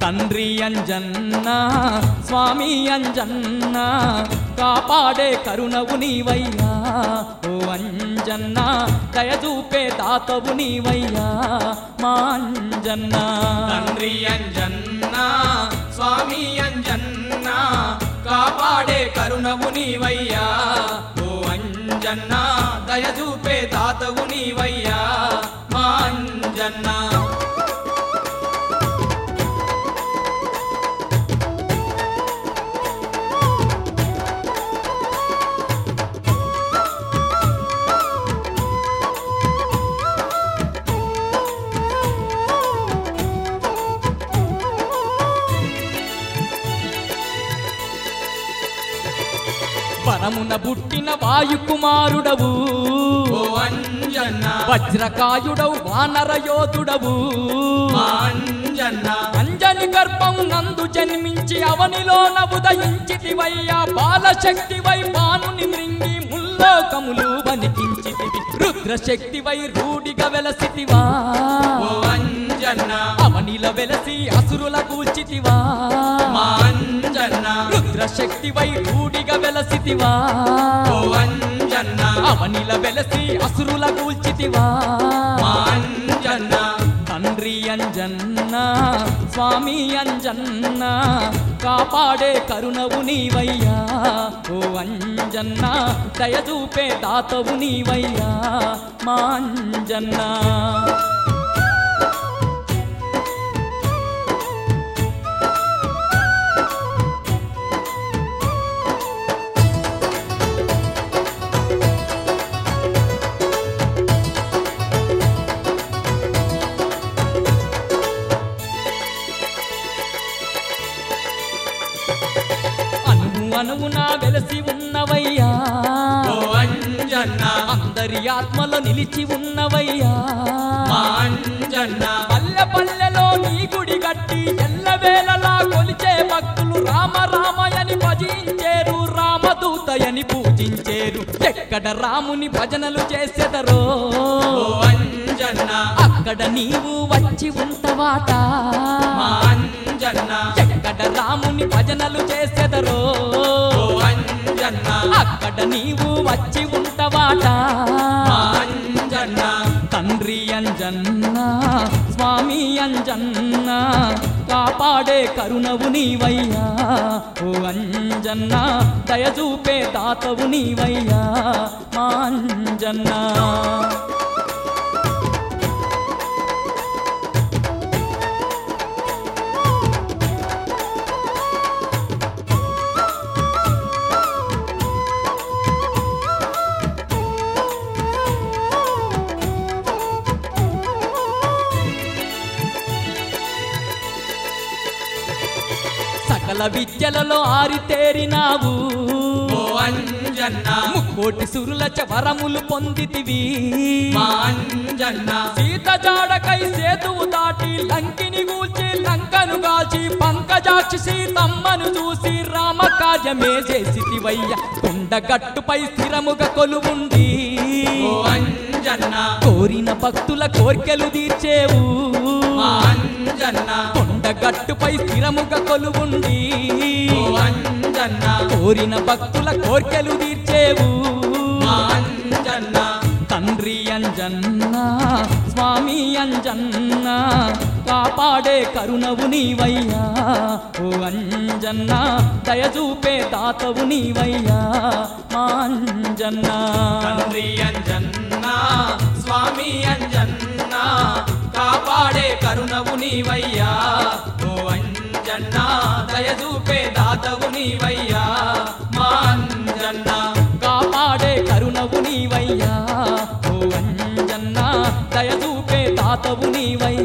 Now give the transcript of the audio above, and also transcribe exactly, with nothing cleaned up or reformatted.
తండ్రి అంజన్న స్వామి అంజన్న కాపాడే కరుణవు నీవయ్యా ఓ అంజన్న దయచూపే దాతవు నీవయ్యా మా అంజన్న తండ్రి అంజన్న స్వామి అంజన్న కాపాడే కరుణవు నీవయ్యా ఓ అంజన్న దయచూపే దాతవు నీవయ్యా మా అంజన్న వరమున పుట్టిన వాయుకుమారుడవు ఓ అంజన్న వజ్రకాయుడవు వానరయోధుడవు మా అంజన్న అంజని గర్భం నందు జన్మించి అవనిలోన ఉదయించితివయ్యా బాలశక్తివై బానుని మృంగి ముల్లోకములు వణికించితివి రుద్రశక్తివై రూఢిగా వెలసితివా ఓ అంజన్న అవనిల వెలసి అసురుల కూల్చితివా మా అంజన్న రుద్రశక్తివై రూఢిగా వెలసితివా ఓ అంజన్న అవనిల వెలసి అసురుల కూల్చితివా మా అంజన్న తండ్రి అంజన్న స్వామి అంజన్న కాపాడే కరుణవు నీవయ్యా ఓ అంజన్న దయచూపే దాతవు నీవయ్యా మా అంజన్న అనువున వెలసి ఉన్నవయ్యా ఓ అంజన్న అందరి ఆత్మలో నిలిచి ఉన్నవయ్యా మా అంజన్న పల్లె పల్లెలో నీ గుడి గట్టి ఎల్లవేళలా కొలిచే భక్తులు రామ రామయని భజించేరు రామదూతయని పూజించేరు ఎక్కడ రాముని భజనలు చేసెదరో ఓ అంజన్న అక్కడ నీవు వచ్చి ఉంటవాట మా అంజన్న ఎక్కడ రాముని భజనలు చేసెదరో ఓ అంజన్న అక్కడ నీవు వచ్చి ఉంటవాట మా అంజన్న తండ్రి అంజన్న స్వామి అంజన్న కాపాడే కరుణవు నీవయ్యా ఓ అంజన్న దయచూపే దాతవు నీవయ్యా మా అంజన్న సకల విద్యలలో ఆరితేరినావు ఓ అంజన్న ముక్కోటి సురుల వరములు పొందితివి మా అంజన్న సీత జాడకై సేతువు దాటి లంకిని గూల్చి లంకను గాల్చి పంకజాక్షి సీతమ్మను చూసి రామకార్యమే చేసితివయ్య కొండగట్టుపై స్థిరముగా కొలువుండి ఓ అంజన్న కోరిన భక్తుల కోర్కెలు తీర్చేవు మా అంజన్న కొండగట్టుపై స్థిరముగా కొలువుండి ఓ అంజన్న కోరిన భక్తుల కోర్కెలు తీర్చేవు మా అంజన్న తండ్రి అంజన్న స్వామి అంజన్న కాపాడే కరుణవు నీవయ్యా ఓ అంజన్న దయచూపే దాతవు నీవయ్యా మా అంజన్న తండ్రి అంజన్న స్వామి అంజన్న కాపాడే కరుణవు నీవయ్యా ఓ అంజన్న దయచూపే దాతవు నీవయ్యా మా అంజన్న కాపాడే కరుణవు నీవయ్యా ఓ అంజన్న దయచూపే దాతవు నీవయ్యా